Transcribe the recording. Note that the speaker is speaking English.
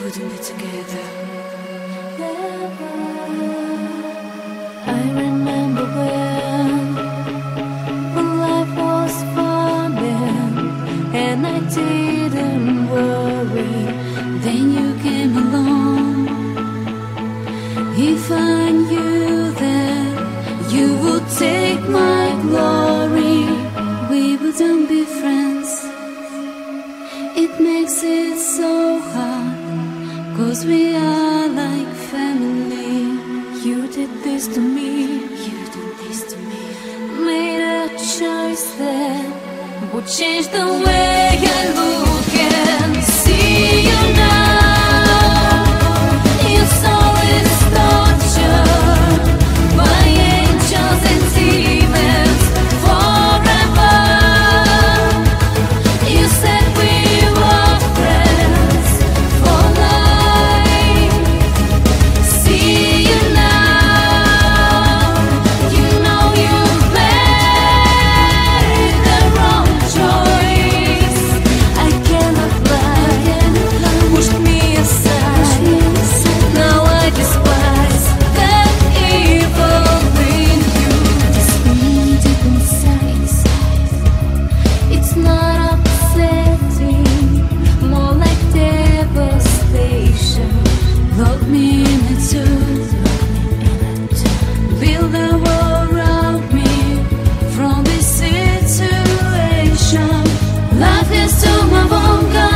couldn't be together. I remember when life was fun and I didn't worry. Then you came along. If I knew that you would take my glory, we wouldn't be friends. It makes it so hard, 'cause we are like family. You did this to me, you did this to me. Made a choice that would change the way I look and see you now. Your soul is tortured by angels and demons forever. You said we were friends for life. See you now. You know you made the wrong choice. I cannot lie. Pushed me aside. Now I despise that evil in you. This pain deep inside. It's not upsetting, more like devastation. Lock me in it too. Build a wall around me from this situation. Life has to move on.